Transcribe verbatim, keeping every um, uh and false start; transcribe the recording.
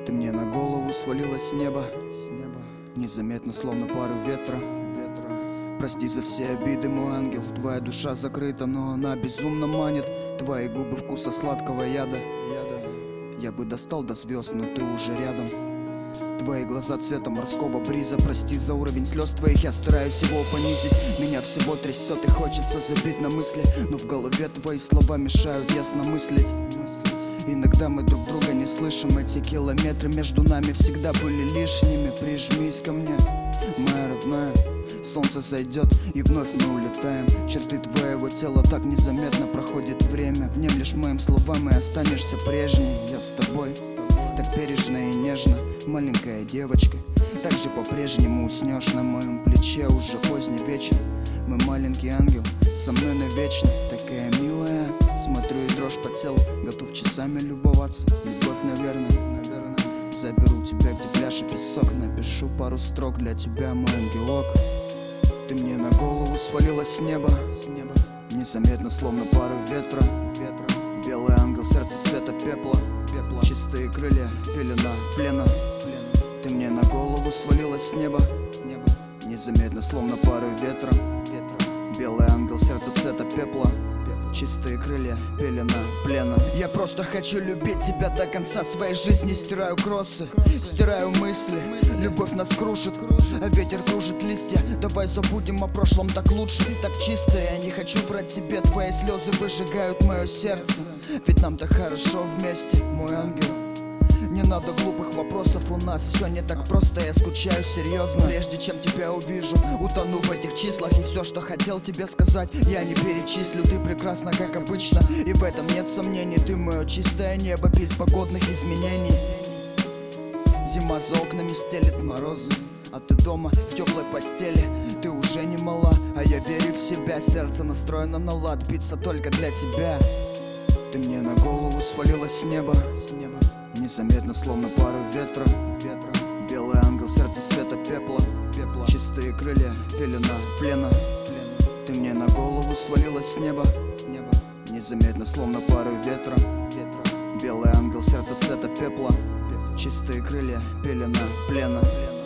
Ты мне на голову свалилась с неба, с неба. Незаметно, словно порыв ветра, ветра. Прости за все обиды, мой ангел. Твоя душа закрыта, но она безумно манит. Твои губы вкуса сладкого яда, яда. Я бы достал до звезд, но ты уже рядом. Твои глаза цвета морского бриза. Прости за уровень слез твоих, я стараюсь его понизить. Меня всего трясет и хочется забить на мысли, но в голове твои слова мешают ясно мыслить. Иногда мы друг друга не слышим. Эти километры между нами всегда были лишними. Прижмись ко мне, моя родная. Солнце зайдет и вновь мы улетаем. Черты твоего тела так незаметно проходит время. Внемлешь моим словам и останешься прежней. Я с тобой, так бережно и нежно. Маленькая девочка, так же по-прежнему уснешь на моем плече. Уже поздний вечер, мой маленький ангел со мной навечно. Такая милая, смотрю и дрожь по телу. Готов часами любоваться. Любовь, наверное, наверное. Заберу тебя, где пляж и песок. Напишу пару строк для тебя, мой ангелок. Ты мне на голову свалилась с неба, с неба. Незаметно, словно порыв ветра, ветра. Белый ангел, сердце цвета пепла, пепла. Чистые крылья, пелена, плена, плена. Ты мне на голову свалилась с неба, с неба. Незаметно, словно порыв ветра, ветра. Белый ангел, сердце цвета пепла, пепла. Чистые крылья, пелена, плена. Я просто хочу любить тебя до конца своей жизни. Стираю кроссы, стираю мысли. Любовь нас крушит, а ветер кружит листья. Давай забудем о прошлом, так лучше, так чисто. Я не хочу врать тебе, твои слезы выжигают мое сердце. Ведь нам так хорошо вместе, мой ангел. Не надо глупых вопросов, у нас все не так просто. Я скучаю серьезно, прежде чем тебя увижу. Утону в этих числах, и все, что хотел тебе сказать, я не перечислю. Ты прекрасна, как обычно, и в этом нет сомнений. Ты мое чистое небо без погодных изменений. Зима за окнами стелет морозы, а ты дома в теплой постели. Ты уже не мала, а я верю в себя. Сердце настроено на лад, биться только для тебя. Ты мне на голову свалилась с неба, с неба. Незаметно, словно порыв ветра, ветра. Белый ангел, сердце цвета пепла, пепла. Чистые крылья, пелена, плена, плена. Ты мне на голову свалилась с неба, с неба. Незаметно, словно порыв ветра, ветра. Белый ангел, сердце цвета пепла, пепла. Чистые крылья, пелена, плена.